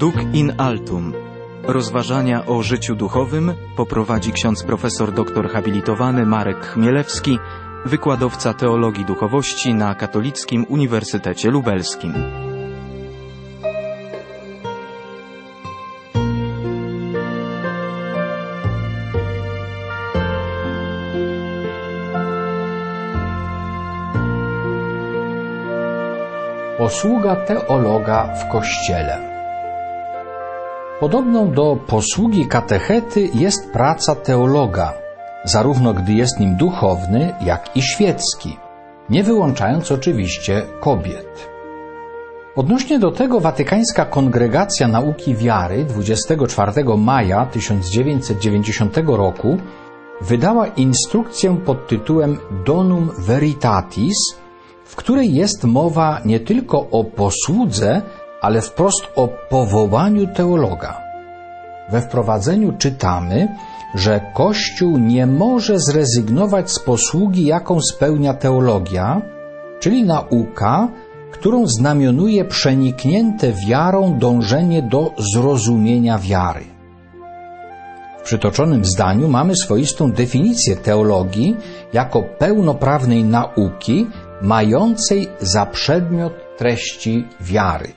Duc in altum. Rozważania o życiu duchowym poprowadzi ksiądz profesor doktor habilitowany Marek Chmielewski, wykładowca teologii duchowości na Katolickim Uniwersytecie Lubelskim. Posługa teologa w Kościele. Podobną do posługi katechety jest praca teologa, zarówno gdy jest nim duchowny, jak i świecki, nie wyłączając oczywiście kobiet. Odnośnie do tego Watykańska Kongregacja Nauki Wiary 24 maja 1990 roku wydała instrukcję pod tytułem Donum Veritatis, w której jest mowa nie tylko o posłudze, ale wprost o powołaniu teologa. We wprowadzeniu czytamy, że Kościół nie może zrezygnować z posługi, jaką spełnia teologia, czyli nauka, którą znamionuje przeniknięte wiarą dążenie do zrozumienia wiary. W przytoczonym zdaniu mamy swoistą definicję teologii jako pełnoprawnej nauki, mającej za przedmiot treści wiary.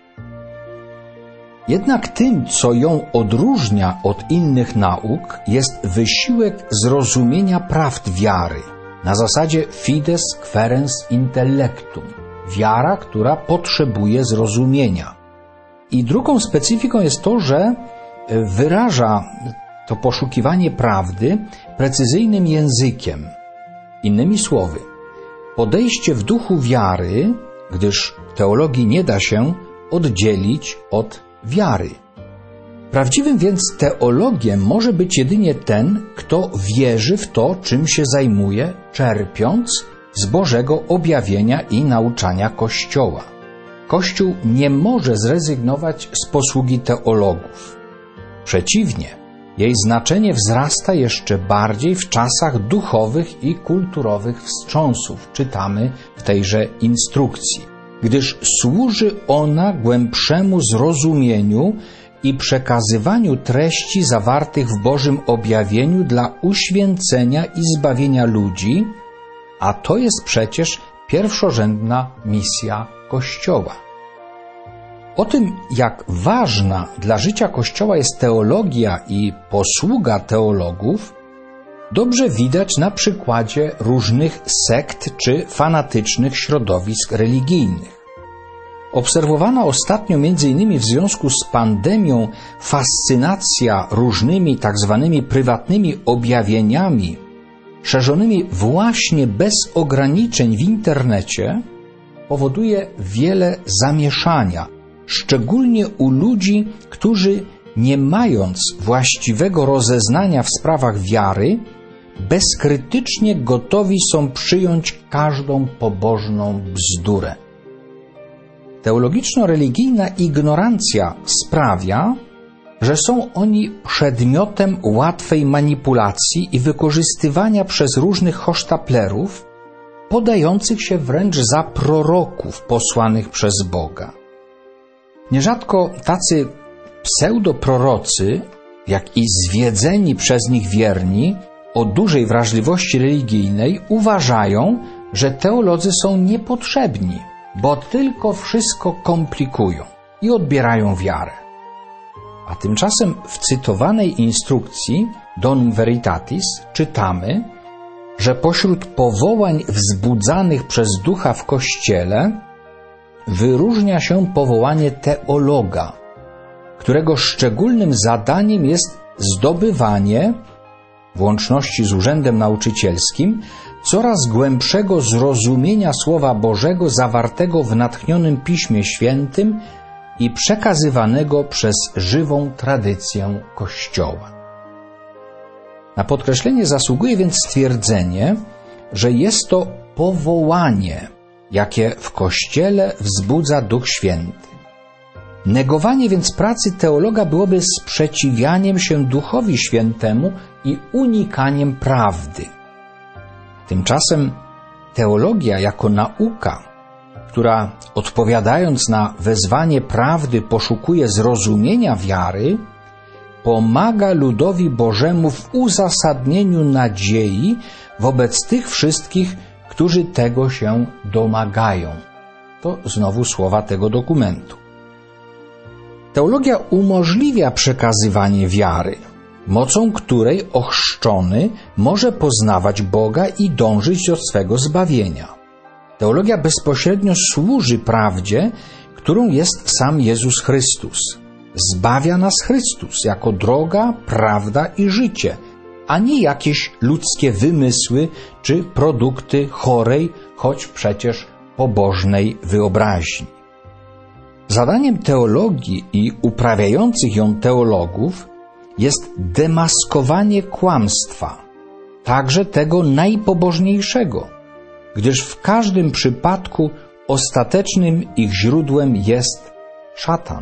Jednak tym, co ją odróżnia od innych nauk, jest wysiłek zrozumienia prawd wiary na zasadzie fides quaerens intellectum, wiara, która potrzebuje zrozumienia. I drugą specyfiką jest to, że wyraża to poszukiwanie prawdy precyzyjnym językiem. Innymi słowy, podejście w duchu wiary, gdyż teologii nie da się oddzielić od wiary. Prawdziwym więc teologiem może być jedynie ten, kto wierzy w to, czym się zajmuje, czerpiąc z Bożego objawienia i nauczania Kościoła. Kościół nie może zrezygnować z posługi teologów. Przeciwnie, jej znaczenie wzrasta jeszcze bardziej w czasach duchowych i kulturowych wstrząsów, czytamy w tejże instrukcji, gdyż służy ona głębszemu zrozumieniu i przekazywaniu treści zawartych w Bożym objawieniu dla uświęcenia i zbawienia ludzi, a to jest przecież pierwszorzędna misja Kościoła. O tym, jak ważna dla życia Kościoła jest teologia i posługa teologów, dobrze widać na przykładzie różnych sekt czy fanatycznych środowisk religijnych. Obserwowana ostatnio m.in. w związku z pandemią fascynacja różnymi tzw. prywatnymi objawieniami, szerzonymi właśnie bez ograniczeń w internecie, powoduje wiele zamieszania, szczególnie u ludzi, którzy nie mając właściwego rozeznania w sprawach wiary, bezkrytycznie gotowi są przyjąć każdą pobożną bzdurę. Teologiczno-religijna ignorancja sprawia, że są oni przedmiotem łatwej manipulacji i wykorzystywania przez różnych hosztaplerów, podających się wręcz za proroków posłanych przez Boga. Nierzadko tacy pseudoprorocy, jak i zwiedzeni przez nich wierni o dużej wrażliwości religijnej uważają, że teolodzy są niepotrzebni, bo tylko wszystko komplikują i odbierają wiarę. A tymczasem w cytowanej instrukcji Donum Veritatis czytamy, że pośród powołań wzbudzanych przez Ducha w Kościele wyróżnia się powołanie teologa, którego szczególnym zadaniem jest zdobywanie, w łączności z urzędem nauczycielskim, coraz głębszego zrozumienia Słowa Bożego zawartego w natchnionym Piśmie Świętym i przekazywanego przez żywą tradycję Kościoła. Na podkreślenie zasługuje więc stwierdzenie, że jest to powołanie, jakie w Kościele wzbudza Duch Święty. Negowanie więc pracy teologa byłoby sprzeciwianiem się Duchowi Świętemu i unikaniem prawdy. Tymczasem teologia jako nauka która odpowiadając na wezwanie prawdy poszukuje zrozumienia wiary, pomaga ludowi Bożemu w uzasadnieniu nadziei wobec tych wszystkich, którzy tego się domagają. To znowu słowa tego dokumentu. Teologia umożliwia przekazywanie wiary, mocą której ochrzczony może poznawać Boga i dążyć do swego zbawienia. Teologia bezpośrednio służy prawdzie, którą jest sam Jezus Chrystus. Zbawia nas Chrystus jako droga, prawda i życie, a nie jakieś ludzkie wymysły czy produkty chorej, choć przecież pobożnej wyobraźni. Zadaniem teologii i uprawiających ją teologów jest demaskowanie kłamstwa, także tego najpobożniejszego, gdyż w każdym przypadku ostatecznym ich źródłem jest szatan.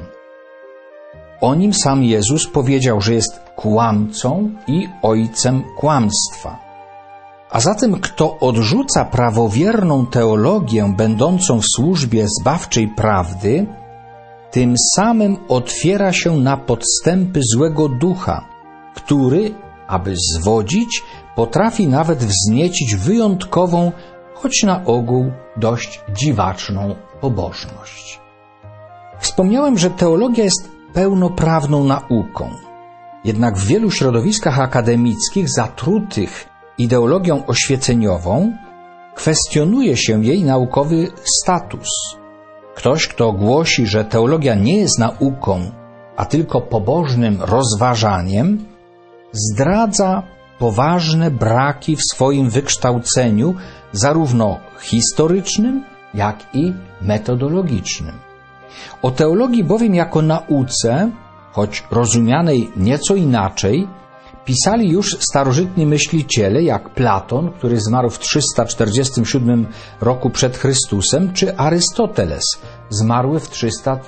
O nim sam Jezus powiedział, że jest kłamcą i ojcem kłamstwa. A zatem kto odrzuca prawowierną teologię będącą w służbie zbawczej prawdy, tym samym otwiera się na podstępy złego ducha, który, aby zwodzić, potrafi nawet wzniecić wyjątkową, choć na ogół dość dziwaczną pobożność. Wspomniałem, że teologia jest pełnoprawną nauką. Jednak w wielu środowiskach akademickich zatrutych ideologią oświeceniową kwestionuje się jej naukowy status. Ktoś, kto głosi, że teologia nie jest nauką, a tylko pobożnym rozważaniem, zdradza poważne braki w swoim wykształceniu, zarówno historycznym, jak i metodologicznym. O teologii bowiem jako nauce, choć rozumianej nieco inaczej, pisali już starożytni myśliciele jak Platon, który zmarł w 347 roku przed Chrystusem, czy Arystoteles, zmarły w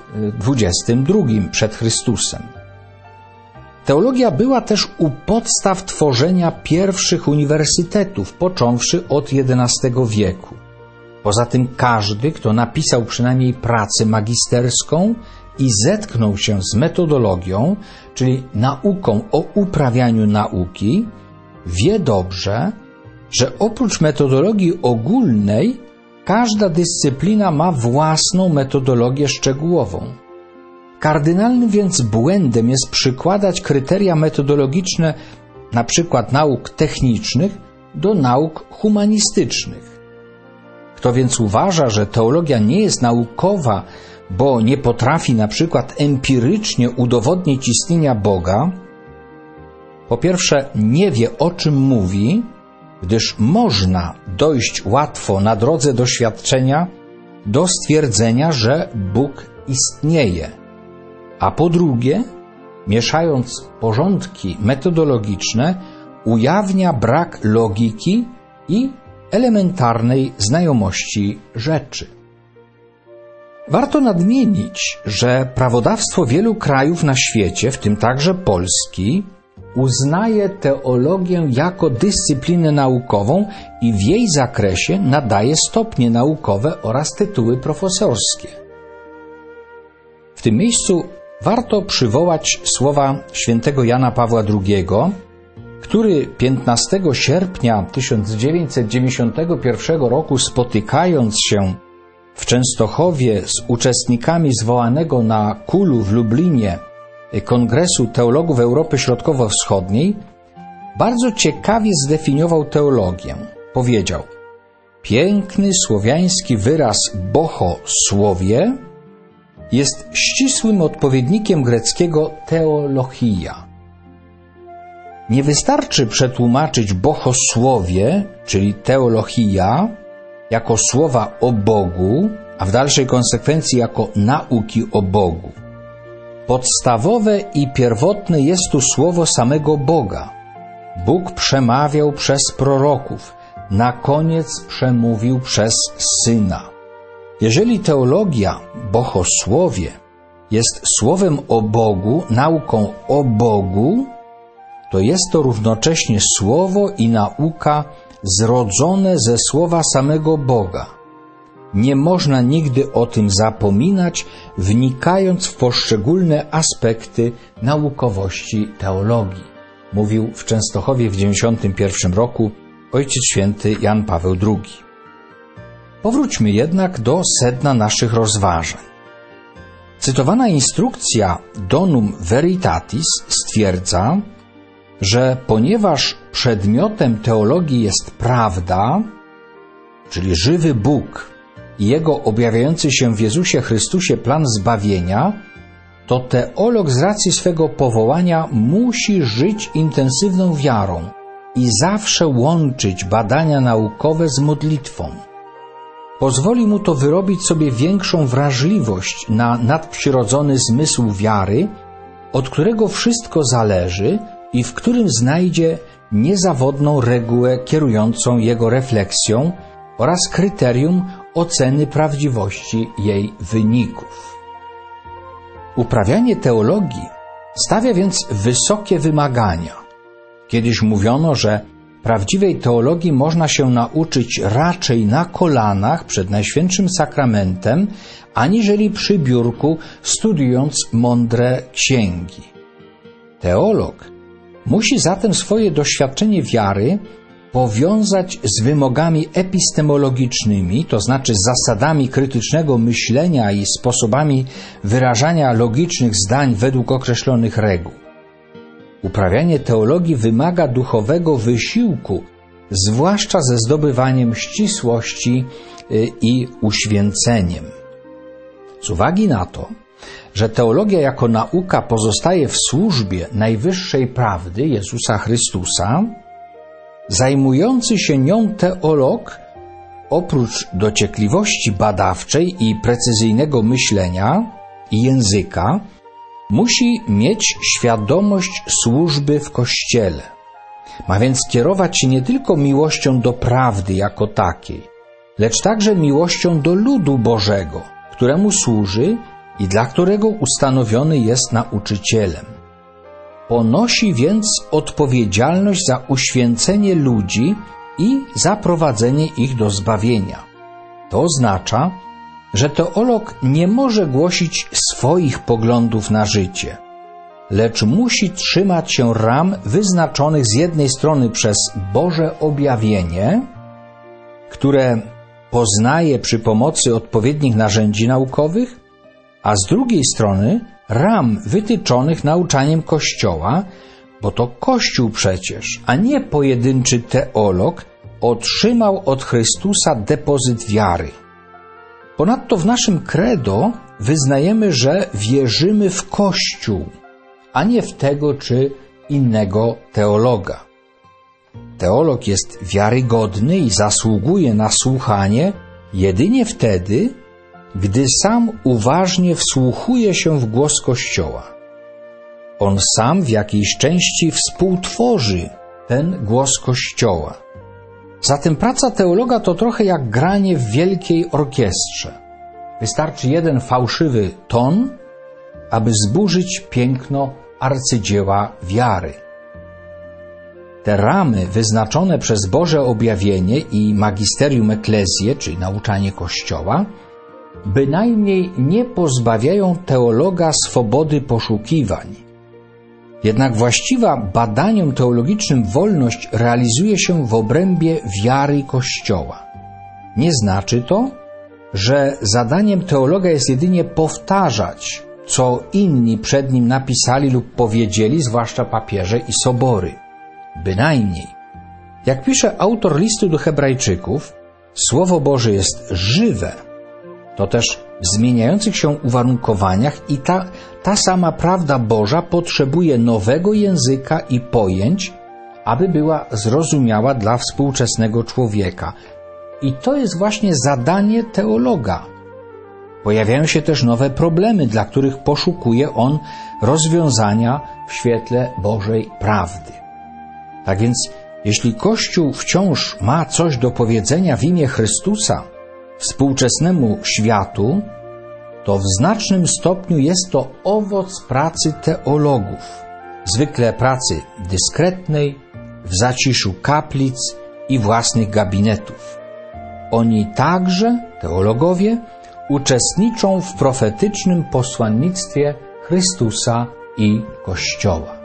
322 przed Chrystusem. Teologia była też u podstaw tworzenia pierwszych uniwersytetów, począwszy od XI wieku. Poza tym każdy, kto napisał przynajmniej pracę magisterską i zetknął się z metodologią, czyli nauką o uprawianiu nauki, wie dobrze, że oprócz metodologii ogólnej każda dyscyplina ma własną metodologię szczegółową. Kardynalnym więc błędem jest przykładać kryteria metodologiczne na przykład nauk technicznych do nauk humanistycznych. Kto więc uważa, że teologia nie jest naukowa, bo nie potrafi na przykład empirycznie udowodnić istnienia Boga, po pierwsze nie wie, o czym mówi, gdyż można dojść łatwo na drodze doświadczenia do stwierdzenia, że Bóg istnieje, a po drugie, mieszając porządki metodologiczne, ujawnia brak logiki i elementarnej znajomości rzeczy. Warto nadmienić, że prawodawstwo wielu krajów na świecie, w tym także Polski, uznaje teologię jako dyscyplinę naukową i w jej zakresie nadaje stopnie naukowe oraz tytuły profesorskie. W tym miejscu warto przywołać słowa świętego Jana Pawła II, który 15 sierpnia 1991 roku, spotykając się w Częstochowie z uczestnikami zwołanego na Kulu w Lublinie Kongresu Teologów Europy Środkowo-Wschodniej, bardzo ciekawie zdefiniował teologię. Powiedział: piękny słowiański wyraz bohosłowie jest ścisłym odpowiednikiem greckiego teolochia. Nie wystarczy przetłumaczyć bohosłowie, czyli teolochia, jako słowa o Bogu, a w dalszej konsekwencji jako nauki o Bogu. Podstawowe i pierwotne jest tu słowo samego Boga. Bóg przemawiał przez proroków, na koniec przemówił przez Syna. Jeżeli teologia, bohosłowie, jest słowem o Bogu, nauką o Bogu, to jest to równocześnie słowo i nauka zrodzone ze słowa samego Boga. nie można nigdy o tym zapominać, wnikając w poszczególne aspekty naukowości teologii, mówił w Częstochowie w 91 roku Ojciec Święty Jan Paweł II. Powróćmy jednak do sedna naszych rozważań. Cytowana instrukcja Donum Veritatis stwierdza, że ponieważ przedmiotem teologii jest prawda, czyli żywy Bóg i Jego objawiający się w Jezusie Chrystusie plan zbawienia, to teolog z racji swego powołania musi żyć intensywną wiarą i zawsze łączyć badania naukowe z modlitwą. Pozwoli mu to wyrobić sobie większą wrażliwość na nadprzyrodzony zmysł wiary, od którego wszystko zależy i w którym znajdzie niezawodną regułę kierującą jego refleksją oraz kryterium oceny prawdziwości jej wyników. Uprawianie teologii stawia więc wysokie wymagania. Kiedyś mówiono, że prawdziwej teologii można się nauczyć raczej na kolanach przed Najświętszym Sakramentem, aniżeli przy biurku, studiując mądre księgi. Teolog musi zatem swoje doświadczenie wiary powiązać z wymogami epistemologicznymi, to znaczy z zasadami krytycznego myślenia i sposobami wyrażania logicznych zdań według określonych reguł. Uprawianie teologii wymaga duchowego wysiłku, zwłaszcza ze zdobywaniem ścisłości i uświęceniem. Z uwagi na to, że teologia jako nauka pozostaje w służbie najwyższej prawdy Jezusa Chrystusa, zajmujący się nią teolog, oprócz dociekliwości badawczej i precyzyjnego myślenia i języka, musi mieć świadomość służby w Kościele. Ma więc kierować się nie tylko miłością do prawdy jako takiej, lecz także miłością do ludu Bożego, któremu służy i dla którego ustanowiony jest nauczycielem. Ponosi więc odpowiedzialność za uświęcenie ludzi i za prowadzenie ich do zbawienia. To oznacza, że teolog nie może głosić swoich poglądów na życie, lecz musi trzymać się ram wyznaczonych z jednej strony przez Boże objawienie, które poznaje przy pomocy odpowiednich narzędzi naukowych, a z drugiej strony ram wytyczonych nauczaniem Kościoła, bo to Kościół przecież, a nie pojedynczy teolog, otrzymał od Chrystusa depozyt wiary. Ponadto w naszym credo wyznajemy, że wierzymy w Kościół, a nie w tego czy innego teologa. Teolog jest wiarygodny i zasługuje na słuchanie jedynie wtedy, gdy sam uważnie wsłuchuje się w głos Kościoła. On sam w jakiejś części współtworzy ten głos Kościoła. Zatem praca teologa to trochę jak granie w wielkiej orkiestrze. Wystarczy jeden fałszywy ton, aby zburzyć piękno arcydzieła wiary. Te ramy wyznaczone przez Boże objawienie i magisterium ecclesiae, czyli nauczanie Kościoła, bynajmniej nie pozbawiają teologa swobody poszukiwań. Jednak właściwa badaniom teologicznym wolność realizuje się w obrębie wiary Kościoła. Nie znaczy to, że zadaniem teologa jest jedynie powtarzać, co inni przed nim napisali lub powiedzieli, zwłaszcza papieże i sobory. Bynajmniej. Jak pisze autor listu do Hebrajczyków, Słowo Boże jest żywe, to też w zmieniających się uwarunkowaniach i ta sama prawda Boża potrzebuje nowego języka i pojęć, aby była zrozumiała dla współczesnego człowieka. I to jest właśnie zadanie teologa. Pojawiają się też nowe problemy, dla których poszukuje on rozwiązania w świetle Bożej prawdy. Tak więc, jeśli Kościół wciąż ma coś do powiedzenia w imię Chrystusa współczesnemu światu, to w znacznym stopniu jest to owoc pracy teologów, zwykle pracy dyskretnej, w zaciszu kaplic i własnych gabinetów. oni także, teologowie, uczestniczą w profetycznym posłannictwie Chrystusa i Kościoła.